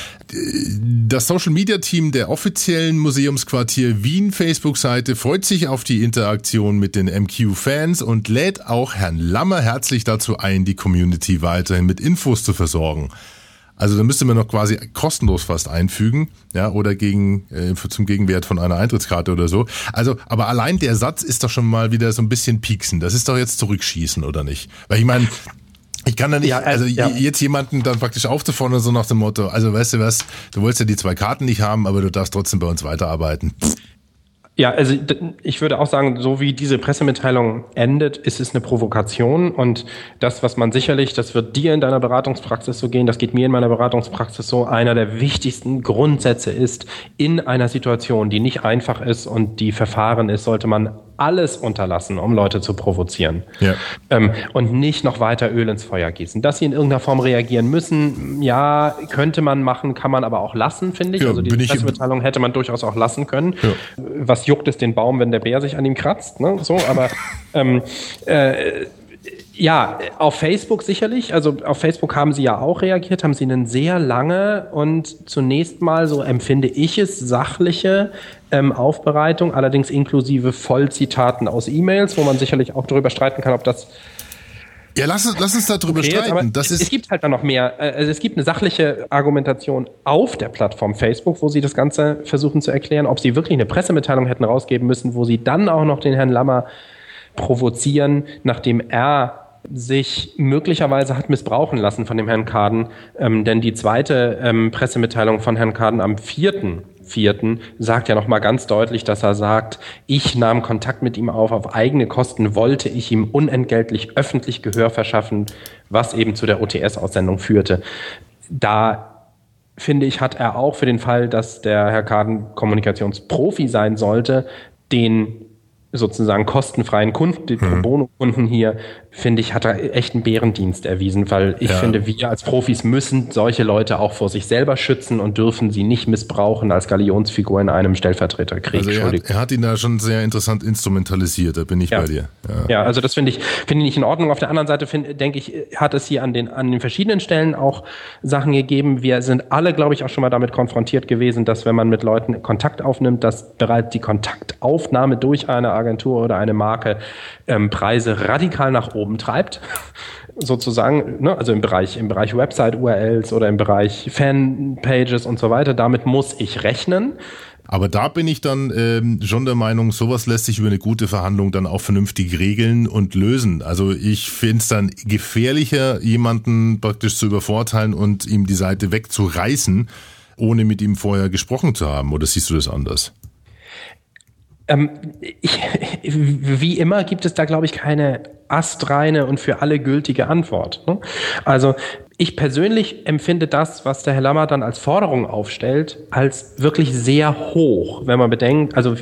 Das Social-Media-Team der offiziellen Museumsquartier Wien Facebook-Seite freut sich auf die Interaktion mit den M Q-Fans und lädt auch Herrn Lammer herzlich dazu ein, die Community weiterhin mit Infos zu versorgen. Also da müsste man noch quasi kostenlos fast einfügen, ja, oder gegen äh, zum Gegenwert von einer Eintrittskarte oder so. Also, aber allein der Satz ist doch schon mal wieder so ein bisschen pieksen. Das ist doch jetzt zurückschießen, oder nicht? Weil ich meine, ich kann da nicht, ja, also ja. jetzt jemanden dann praktisch aufzufordern, so nach dem Motto, also weißt du was, du wolltest ja die zwei Karten nicht haben, aber du darfst trotzdem bei uns weiterarbeiten.
Ja, also ich würde auch sagen, so wie diese Pressemitteilung endet, ist es eine Provokation und das, was man sicherlich, das wird dir in deiner Beratungspraxis so gehen, das geht mir in meiner Beratungspraxis so, einer der wichtigsten Grundsätze ist, in einer Situation, die nicht einfach ist und die verfahren ist, sollte man alles unterlassen, um Leute zu provozieren. Ja. Ähm, und nicht noch weiter Öl ins Feuer gießen. Dass sie in irgendeiner Form reagieren müssen, ja, könnte man machen, kann man aber auch lassen, finde ich. Ja, also die Pressemitteilung hätte man durchaus auch lassen können. Ja. Was juckt es den Baum, wenn der Bär sich an ihm kratzt? Ne? So, aber ähm, äh, ja, auf Facebook sicherlich. Also auf Facebook haben sie ja auch reagiert, haben sie eine sehr lange und zunächst mal, so empfinde ich es, sachliche ähm, Aufbereitung, allerdings inklusive Vollzitaten aus E-Mails, wo man sicherlich auch darüber streiten kann, ob das...
Ja, lass uns, lass uns darüber okay, streiten. Das
es,
ist
es gibt halt dann noch mehr. Also es gibt eine sachliche Argumentation auf der Plattform Facebook, wo sie das Ganze versuchen zu erklären, ob sie wirklich eine Pressemitteilung hätten rausgeben müssen, wo sie dann auch noch den Herrn Lammer provozieren, nachdem er sich möglicherweise hat missbrauchen lassen von dem Herrn Kaden. Ähm, denn die zweite ähm, Pressemitteilung von Herrn Kaden am vierten Vierten sagt ja nochmal ganz deutlich, dass er sagt, ich nahm Kontakt mit ihm auf, auf eigene Kosten wollte ich ihm unentgeltlich öffentlich Gehör verschaffen, was eben zu der O T S-Aussendung führte. Da, finde ich, hat er auch für den Fall, dass der Herr Kaden Kommunikationsprofi sein sollte, den sozusagen kostenfreien Kunden, die Pro Bono-Kunden hier, finde ich, hat er echt einen Bärendienst erwiesen, weil ich ja. finde, wir als Profis müssen solche Leute auch vor sich selber schützen und dürfen sie nicht missbrauchen als Galionsfigur in einem Stellvertreterkrieg.
Also er hat, er hat ihn da schon sehr interessant instrumentalisiert, da bin ich
ja.
bei dir.
Ja. ja, also das finde ich, finde ich nicht in Ordnung. Auf der anderen Seite find, denke ich, hat es hier an den, an den verschiedenen Stellen auch Sachen gegeben. Wir sind alle, glaube ich, auch schon mal damit konfrontiert gewesen, dass wenn man mit Leuten Kontakt aufnimmt, dass bereits die Kontaktaufnahme durch eine Agentur oder eine Marke ähm, Preise radikal nach oben treibt, sozusagen, ne? Also im Bereich, im Bereich Website-U R Ls oder im Bereich Fanpages und so weiter. Damit muss ich rechnen.
Aber da bin ich dann ähm, schon der Meinung, sowas lässt sich über eine gute Verhandlung dann auch vernünftig regeln und lösen. Also ich finde es dann gefährlicher, jemanden praktisch zu übervorteilen und ihm die Seite wegzureißen, ohne mit ihm vorher gesprochen zu haben. Oder siehst du das anders?
Ähm, ich, wie immer gibt es da, glaube ich, keine astreine und für alle gültige Antwort. Ne? Also ich persönlich empfinde das, was der Herr Lammer dann als Forderung aufstellt, als wirklich sehr hoch, wenn man bedenkt, also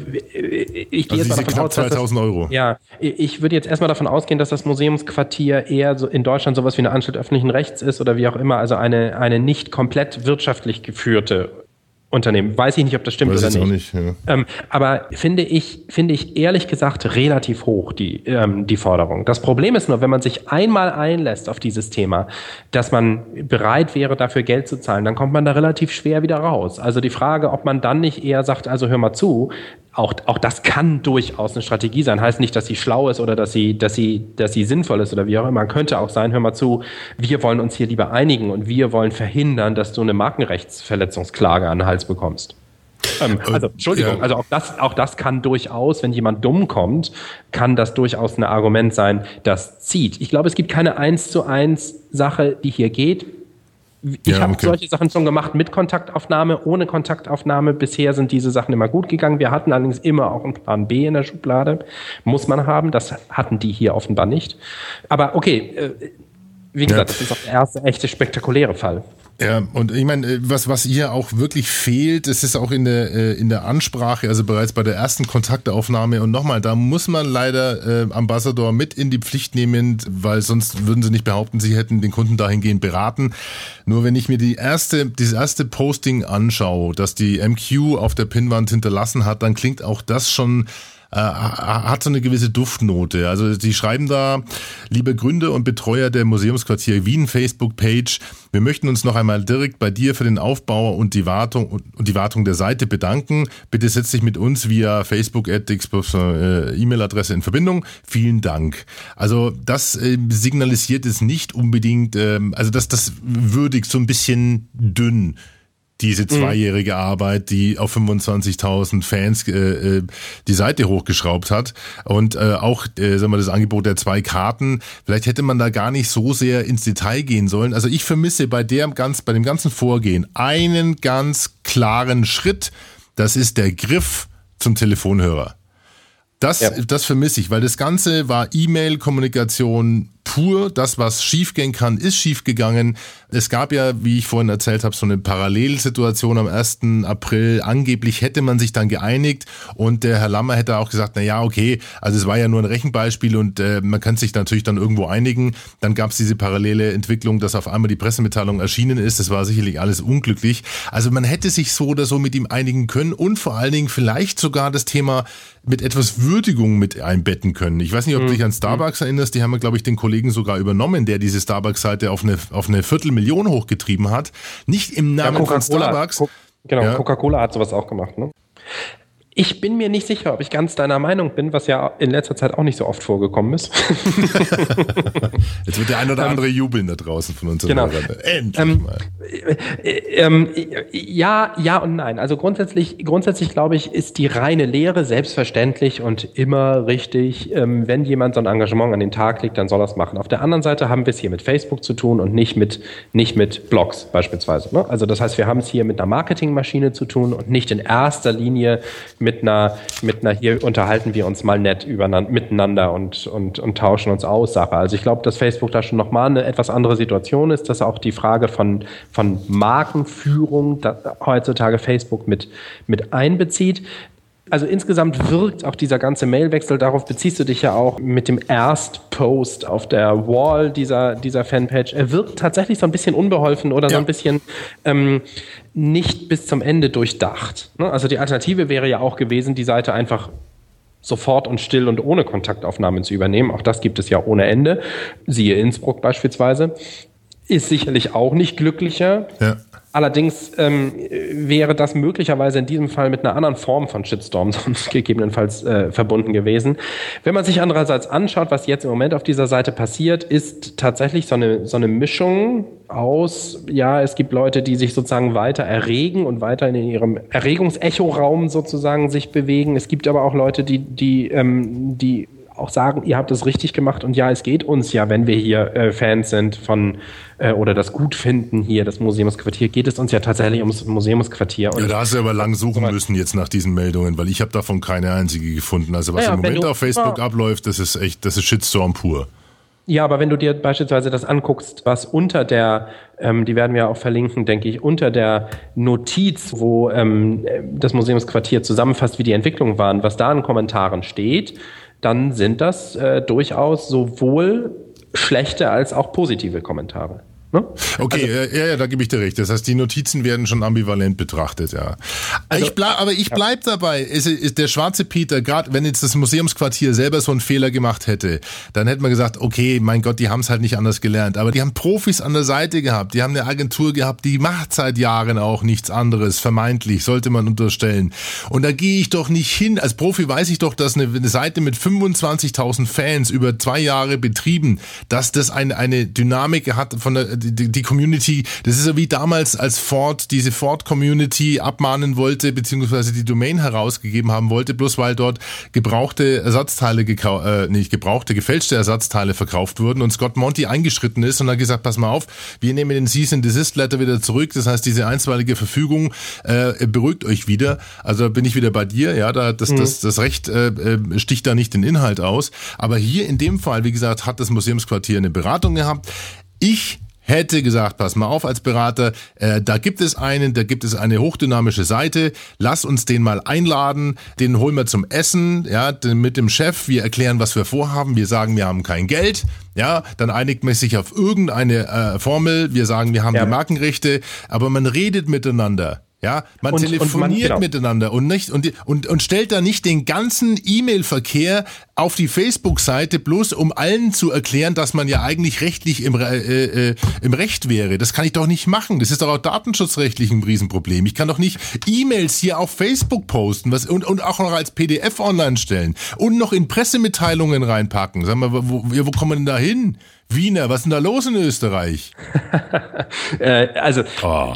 ich gehe
also
jetzt mal davon aus, dass
zweitausend Euro.
Ja, ich würde jetzt erstmal davon ausgehen, dass das Museumsquartier eher so in Deutschland sowas wie eine Anstalt öffentlichen Rechts ist oder wie auch immer, also eine, eine nicht komplett wirtschaftlich geführte Unternehmen. Weiß ich nicht, ob das stimmt
Weiß
oder nicht.
nicht ja.
ähm, aber finde ich, finde ich ehrlich gesagt relativ hoch, die, ähm, die Forderung. Das Problem ist nur, wenn man sich einmal einlässt auf dieses Thema, dass man bereit wäre, dafür Geld zu zahlen, dann kommt man da relativ schwer wieder raus. Also die Frage, ob man dann nicht eher sagt, also hör mal zu, auch, auch das kann durchaus eine Strategie sein. Heißt nicht, dass sie schlau ist oder dass sie, dass sie, dass sie sinnvoll ist oder wie auch immer. Könnte auch sein, hör mal zu, wir wollen uns hier lieber einigen und wir wollen verhindern, dass du eine Markenrechtsverletzungsklage an den Hals bekommst. Ähm, also, Entschuldigung, ja. also auch das, auch das kann durchaus, wenn jemand dumm kommt, kann das durchaus ein Argument sein, das zieht. Ich glaube, es gibt keine eins zu eins Sache, die hier geht. Ich ja, habe okay. solche Sachen schon gemacht mit Kontaktaufnahme, ohne Kontaktaufnahme. Bisher sind diese Sachen immer gut gegangen. Wir hatten allerdings immer auch einen Plan B in der Schublade. Muss man haben. Das hatten die hier offenbar nicht. Aber okay, wie gesagt, ja. das ist auch der erste echte spektakuläre Fall.
Ja, und ich meine, was was hier auch wirklich fehlt, es ist auch in der in der Ansprache, also bereits bei der ersten Kontaktaufnahme und nochmal, da muss man leider äh, Ambassador mit in die Pflicht nehmen, weil sonst würden sie nicht behaupten, sie hätten den Kunden dahingehend beraten. Nur wenn ich mir die erste dieses erste Posting anschaue, das die M Q auf der Pinnwand hinterlassen hat, dann klingt auch das schon hat so eine gewisse Duftnote. Also die schreiben da, liebe Gründer und Betreuer der Museumsquartier Wien Facebook-Page, wir möchten uns noch einmal direkt bei dir für den Aufbau und die Wartung und die Wartung der Seite bedanken. Bitte setz dich mit uns via Facebook at E-Mail-Adresse in Verbindung. Vielen Dank. Also das äh, signalisiert es nicht unbedingt, äh, also das, das würdigt so ein bisschen dünn diese zweijährige Arbeit, die auf fünfundzwanzigtausend Fans äh, die Seite hochgeschraubt hat und äh, auch äh, sagen wir, das Angebot der zwei Karten, vielleicht hätte man da gar nicht so sehr ins Detail gehen sollen. Also ich vermisse bei der ganz bei dem ganzen Vorgehen einen ganz klaren Schritt, das ist der Griff zum Telefonhörer. Das, ja. das vermisse ich, weil das Ganze war E-Mail-Kommunikation pur. Das, was schiefgehen kann, ist schiefgegangen. Es gab ja, wie ich vorhin erzählt habe, so eine Parallelsituation am ersten April. Angeblich hätte man sich dann geeinigt und der Herr Lammer hätte auch gesagt, na ja, okay, also es war ja nur ein Rechenbeispiel und äh, man kann sich natürlich dann irgendwo einigen. Dann gab es diese parallele Entwicklung, dass auf einmal die Pressemitteilung erschienen ist. Das war sicherlich alles unglücklich. Also man hätte sich so oder so mit ihm einigen können und vor allen Dingen vielleicht sogar das Thema mit etwas Würdigung mit einbetten können. Ich weiß nicht, ob du dich an Starbucks erinnerst, die haben, glaube ich, den Kollegen sogar übernommen, der diese Starbucks-Seite auf eine, auf eine Viertelmillion hochgetrieben hat. Nicht im Namen ja, von Starbucks.
Co- genau,
ja.
Coca-Cola hat sowas auch gemacht, ne? Ich bin mir nicht sicher, ob ich ganz deiner Meinung bin, was ja in letzter Zeit auch nicht so oft vorgekommen ist.
Jetzt wird der ein oder andere ähm, jubeln da draußen von unseren
genau.
Hörern. Endlich
ähm,
mal.
Ähm, ja, ja und nein. Also grundsätzlich, grundsätzlich glaube ich, ist die reine Lehre selbstverständlich und immer richtig. Ähm, wenn jemand so ein Engagement an den Tag legt, dann soll er es machen. Auf der anderen Seite haben wir es hier mit Facebook zu tun und nicht mit, nicht mit Blogs beispielsweise. Ne? Also das heißt, wir haben es hier mit einer Marketingmaschine zu tun und nicht in erster Linie mit einer, mit einer, hier unterhalten wir uns mal nett übereinander, miteinander und, und, und tauschen uns aus Sache. Also ich glaube, dass Facebook da schon nochmal eine etwas andere Situation ist, dass auch die Frage von, von Markenführung da heutzutage Facebook mit, mit einbezieht. also insgesamt wirkt auch dieser ganze Mailwechsel, darauf beziehst du dich ja auch mit dem Erstpost auf der Wall dieser, dieser Fanpage. Er wirkt tatsächlich so ein bisschen unbeholfen oder ja. so ein bisschen ähm, nicht bis zum Ende durchdacht. Ne? Also die Alternative wäre ja auch gewesen, die Seite einfach sofort und still und ohne Kontaktaufnahmen zu übernehmen. Auch das gibt es ja ohne Ende. Siehe Innsbruck beispielsweise. Ist sicherlich auch nicht glücklicher. Ja. Allerdings ähm, wäre das möglicherweise in diesem Fall mit einer anderen Form von Shitstorm sonst gegebenenfalls äh, verbunden gewesen. Wenn man sich andererseits anschaut, was jetzt im Moment auf dieser Seite passiert, ist tatsächlich so eine, so eine Mischung aus, ja, es gibt Leute, die sich sozusagen weiter erregen und weiter in ihrem Erregungsechoraum sozusagen sich bewegen. Es gibt aber auch Leute, die, die, ähm, die auch sagen, ihr habt es richtig gemacht und ja, es geht uns ja, wenn wir hier äh, Fans sind von äh, oder das gut finden hier, das Museumsquartier, geht es uns ja tatsächlich ums Museumsquartier. Und
ja, da hast du aber lang suchen müssen jetzt nach diesen Meldungen, weil ich habe davon keine einzige gefunden. Also was ja, im Moment auf Facebook ja. abläuft, das ist echt, das ist Shitstorm pur.
Ja, aber wenn du dir beispielsweise das anguckst, was unter der, ähm, die werden wir auch verlinken, denke ich, unter der Notiz, wo ähm, das Museumsquartier zusammenfasst, wie die Entwicklungen waren, was da in Kommentaren steht, dann sind das äh, durchaus sowohl schlechte als auch positive Kommentare. Ne?
Okay, also, ja, ja, da gebe ich dir recht. Das heißt, die Notizen werden schon ambivalent betrachtet, ja. Also, ich bleib, aber ich bleib ja. dabei. Ist, ist der schwarze Peter, gerade wenn jetzt das Museumsquartier selber so einen Fehler gemacht hätte, dann hätte man gesagt, okay, mein Gott, die haben es halt nicht anders gelernt. Aber die haben Profis an der Seite gehabt. Die haben eine Agentur gehabt, die macht seit Jahren auch nichts anderes, vermeintlich, sollte man unterstellen. Und da gehe ich doch nicht hin. Als Profi weiß ich doch, dass eine, eine Seite mit fünfundzwanzigtausend Fans über zwei Jahre betrieben, dass das eine, eine Dynamik hat von der Die, die Community, das ist ja wie damals, als Ford diese Ford-Community abmahnen wollte, beziehungsweise die Domain herausgegeben haben wollte, bloß weil dort gebrauchte Ersatzteile, gekau- äh, nicht gebrauchte, gefälschte Ersatzteile verkauft wurden und Scott Monty eingeschritten ist und hat gesagt, pass mal auf, wir nehmen den Cease and Desist Letter wieder zurück, das heißt, diese einstweilige Verfügung äh, beruhigt euch wieder, also bin ich wieder bei dir, ja, da, das, mhm. das, das Recht äh, sticht da nicht den Inhalt aus, aber hier in dem Fall, wie gesagt, hat das Museumsquartier eine Beratung gehabt. Ich hätte gesagt, pass mal auf als Berater, äh, da gibt es einen, da gibt es eine hochdynamische Seite, lass uns den mal einladen, den holen wir zum Essen, ja, den, mit dem Chef, wir erklären, was wir vorhaben, wir sagen, wir haben kein Geld, ja, dann einigt man sich auf irgendeine äh, Formel, wir sagen, wir haben ja. die Markenrechte, aber man redet miteinander. Ja, man und, telefoniert und man, genau. miteinander und nicht und, und und stellt da nicht den ganzen E-Mail-Verkehr auf die Facebook-Seite, bloß um allen zu erklären, dass man ja eigentlich rechtlich im äh, äh, im Recht wäre. Das kann ich doch nicht machen. Das ist doch auch datenschutzrechtlich ein Riesenproblem. Ich kann doch nicht E-Mails hier auf Facebook posten, was und und auch noch als P D F online stellen und noch in Pressemitteilungen reinpacken. Sag mal, wo, wo kommen wir denn da hin? Wiener, was ist denn da los in Österreich?
äh, also oh.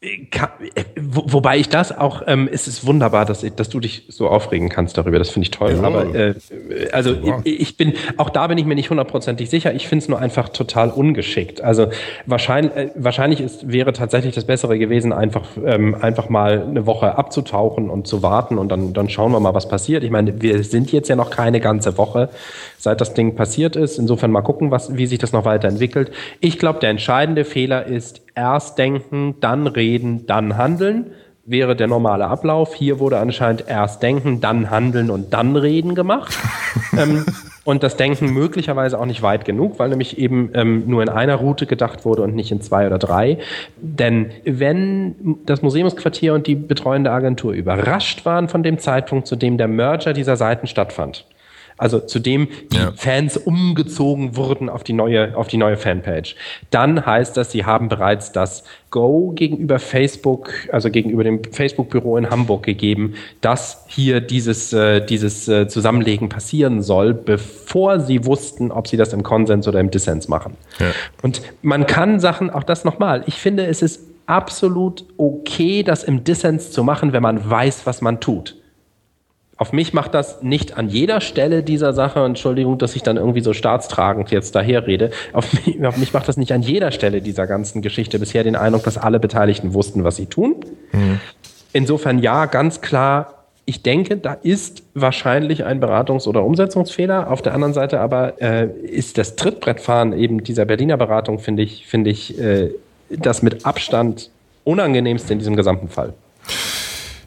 Wo, wobei ich das auch, ähm, es ist wunderbar, dass, dass du dich so aufregen kannst darüber, das finde ich toll, ja. aber äh, also ja. ich, ich bin, auch da bin ich mir nicht hundertprozentig sicher, ich finde es nur einfach total ungeschickt, also wahrscheinlich, äh, wahrscheinlich ist, wäre tatsächlich das Bessere gewesen, einfach ähm, einfach mal eine Woche abzutauchen und zu warten und dann, dann schauen wir mal, was passiert. Ich meine, wir sind jetzt ja noch keine ganze Woche, seit das Ding passiert ist, insofern mal gucken, was, wie sich das noch weiterentwickelt. Ich glaube, der entscheidende Fehler ist, erst denken, dann reden, dann handeln, wäre der normale Ablauf. Hier wurde anscheinend erst denken, dann handeln und dann reden gemacht. ähm, und das Denken möglicherweise auch nicht weit genug, weil nämlich eben ähm, nur in einer Route gedacht wurde und nicht in zwei oder drei. Denn wenn das Museumsquartier und die betreuende Agentur überrascht waren von dem Zeitpunkt, zu dem der Merger dieser Seiten stattfand, also zu dem die ja. Fans umgezogen wurden auf die neue, auf die neue Fanpage. Dann heißt das, sie haben bereits das Go gegenüber Facebook, also gegenüber dem Facebook-Büro in Hamburg gegeben, dass hier dieses, äh, dieses äh, Zusammenlegen passieren soll, bevor sie wussten, ob sie das im Konsens oder im Dissens machen. Ja. Und man kann Sachen, auch das nochmal, ich finde, es ist absolut okay, das im Dissens zu machen, wenn man weiß, was man tut. Auf mich macht das nicht an jeder Stelle dieser Sache, Entschuldigung, dass ich dann irgendwie so staatstragend jetzt daher rede, auf mich, auf mich macht das nicht an jeder Stelle dieser ganzen Geschichte bisher den Eindruck, dass alle Beteiligten wussten, was sie tun. Mhm. Insofern ja, ganz klar, ich denke, da ist wahrscheinlich ein Beratungs- oder Umsetzungsfehler. Auf der anderen Seite aber äh, ist das Trittbrettfahren eben dieser Berliner Beratung, finde ich, finde ich äh, das mit Abstand unangenehmste in diesem gesamten Fall.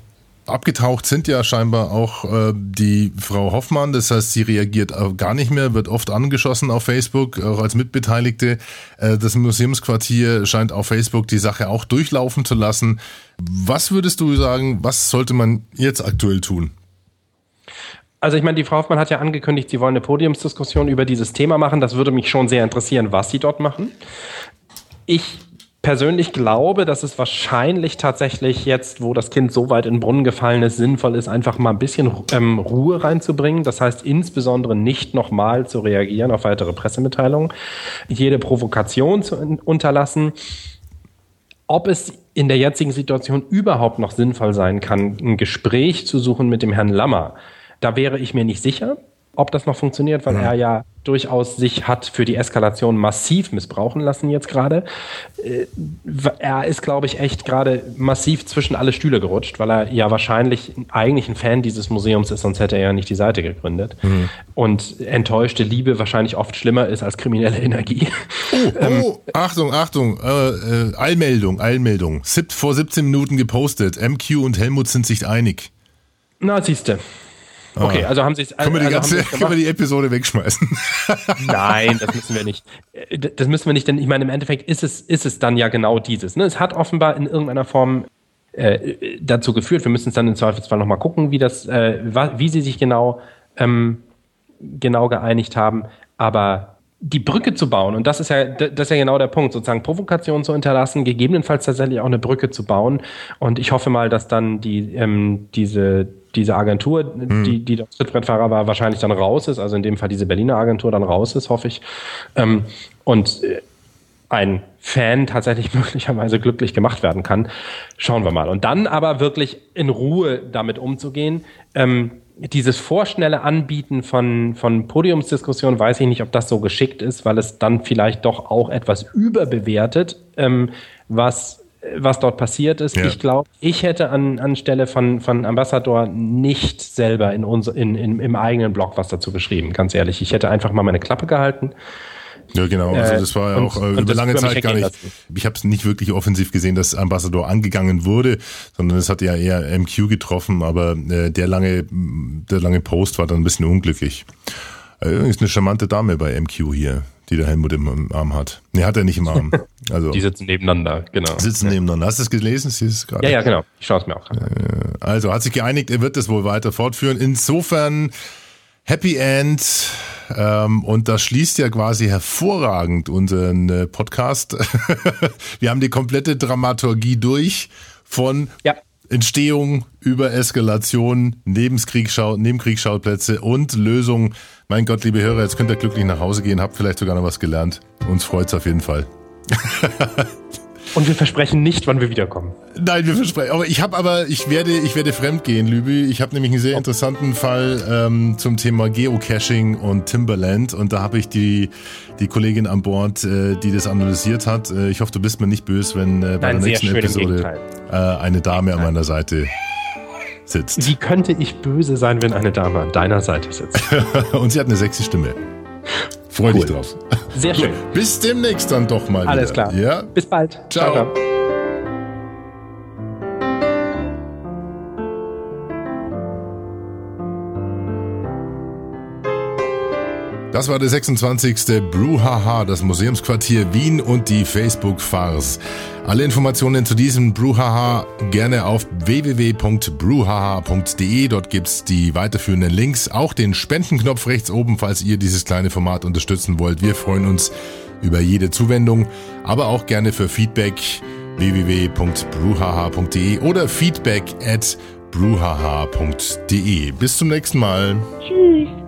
abgetaucht sind ja scheinbar auch äh, die Frau Hoffmann. Das heißt, sie reagiert gar nicht mehr, wird oft angeschossen auf Facebook, auch als Mitbeteiligte. Äh, das Museumsquartier scheint auf Facebook die Sache auch durchlaufen zu lassen. Was würdest du sagen, was sollte man jetzt aktuell tun?
Also ich meine, die Frau Hoffmann hat ja angekündigt, sie wollen eine Podiumsdiskussion über dieses Thema machen. Das würde mich schon sehr interessieren, was sie dort machen. Ich persönlich glaube, dass es wahrscheinlich tatsächlich jetzt, wo das Kind so weit in den Brunnen gefallen ist, sinnvoll ist, einfach mal ein bisschen ähm, Ruhe reinzubringen. Das heißt, insbesondere nicht nochmal zu reagieren auf weitere Pressemitteilungen, jede Provokation zu unterlassen. Ob es in der jetzigen Situation überhaupt noch sinnvoll sein kann, ein Gespräch zu suchen mit dem Herrn Lammer, da wäre ich mir nicht sicher, ob das noch funktioniert, weil ja. er ja durchaus sich hat für die Eskalation massiv missbrauchen lassen jetzt gerade. Er ist, glaube ich, echt gerade massiv zwischen alle Stühle gerutscht, weil er ja wahrscheinlich eigentlich ein Fan dieses Museums ist, sonst hätte er ja nicht die Seite gegründet. Mhm. Und enttäuschte Liebe wahrscheinlich oft schlimmer ist als kriminelle Energie.
Oh, ähm, oh Achtung, Achtung, äh, äh, Eilmeldung, Eilmeldung. Sieb, vor siebzehn Minuten gepostet. M Q und Helmut sind sich einig.
Na, siehste. Okay, also haben sie es.
Können wir die
also
ganze, können wir die Episode wegschmeißen?
Nein, das müssen wir nicht. Das müssen wir nicht, denn ich meine, im Endeffekt ist es, ist es dann ja genau dieses. Ne? Es hat offenbar in irgendeiner Form äh, dazu geführt. Wir müssen es dann im Zweifelsfall nochmal gucken, wie das, äh, wie sie sich genau, ähm, genau geeinigt haben. Aber die Brücke zu bauen, und das ist ja, das ist ja genau der Punkt, sozusagen Provokation zu hinterlassen, gegebenenfalls tatsächlich auch eine Brücke zu bauen. Und ich hoffe mal, dass dann die, ähm, diese, diese Agentur, hm. die, die der Trittbrettfahrer war, wahrscheinlich dann raus ist, also in dem Fall diese Berliner Agentur dann raus ist, hoffe ich. Ähm, und ein Fan tatsächlich möglicherweise glücklich gemacht werden kann. Schauen wir mal. Und dann aber wirklich in Ruhe damit umzugehen. Ähm, dieses vorschnelle Anbieten von, von Podiumsdiskussionen, weiß ich nicht, ob das so geschickt ist, weil es dann vielleicht doch auch etwas überbewertet, ähm, was was dort passiert ist. Ja. Ich glaube, ich hätte an anstelle von von Ambassador nicht selber in unser, in, in im eigenen Blog was dazu geschrieben, ganz ehrlich. Ich hätte einfach mal meine Klappe gehalten.
Ja, genau. Also das war ja und, auch äh, über lange Zeit gar nicht. Lassen. Ich habe es nicht wirklich offensiv gesehen, dass Ambassador angegangen wurde, sondern es hat ja eher M Q getroffen, aber äh, der lange der lange Post war dann ein bisschen unglücklich. Äh, ist eine charmante Dame bei M Q hier, die der Helmut im Arm hat. Nee, hat er nicht im Arm. Also
die sitzen nebeneinander, genau.
Sitzen ja. nebeneinander. Hast du es gelesen? Sie ist gerade.
Ja, ja, genau. Ich schaue es mir auch an.
Also hat sich geeinigt, er wird das wohl weiter fortführen. Insofern Happy End. Ähm, und das schließt ja quasi hervorragend unseren äh, Podcast. Wir haben die komplette Dramaturgie durch von ja. Entstehung über Eskalation, Nebenkriegschau- Nebenkriegsschauplätze und Lösung. Mein Gott, liebe Hörer, jetzt könnt ihr glücklich nach Hause gehen, habt vielleicht sogar noch was gelernt. Uns freut's auf jeden Fall.
Und wir versprechen nicht, wann wir wiederkommen.
Nein, wir versprechen. Aber ich habe aber, ich werde, ich werde fremdgehen, Lübi. Ich habe nämlich einen sehr interessanten Fall ähm, zum Thema Geocaching und Timberland. Und da habe ich die die Kollegin an Bord, äh, die das analysiert hat. Äh, ich hoffe, du bist mir nicht böse, wenn äh, bei Nein, der nächsten Episode äh, eine Dame an meiner Seite sitzt.
Wie könnte ich böse sein, wenn eine Dame an deiner Seite sitzt?
Und sie hat eine sexy Stimme. Freu dich cool. drauf.
Sehr schön.
Bis demnächst dann doch mal
Alles
wieder.
Alles klar.
Ja?
Bis bald.
Ciao. Ciao. Das war der sechsundzwanzigste Brouhaha, das Museumsquartier Wien und die Facebook-Farce. Alle Informationen zu diesem Brouhaha gerne auf w w w punkt brouhaha punkt d e. Dort gibt's die weiterführenden Links, auch den Spendenknopf rechts oben, falls ihr dieses kleine Format unterstützen wollt. Wir freuen uns über jede Zuwendung, aber auch gerne für Feedback w w w punkt brouhaha punkt d e oder feedback at brouhaha punkt d e. Bis zum nächsten Mal.
Tschüss.